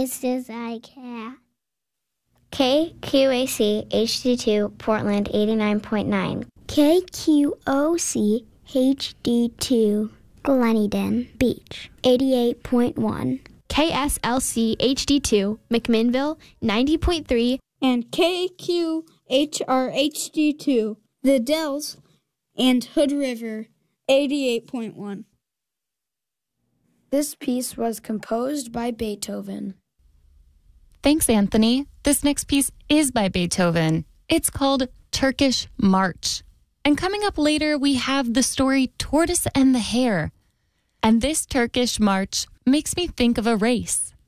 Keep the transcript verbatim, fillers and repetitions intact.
It's just I cat. K Q A C H D two, Portland eighty-nine point nine. K Q O C H D two, Gleneden Beach eighty-eight point one. K S L C H D two, McMinnville ninety point three. And K Q H R H D two, The Dells and Hood River eighty-eight point one. This piece was composed by Beethoven. Thanks, Anthony. This next piece is by Beethoven. It's called Turkish March. And coming up later, we have the story Tortoise and the Hare. And this Turkish march makes me think of a race.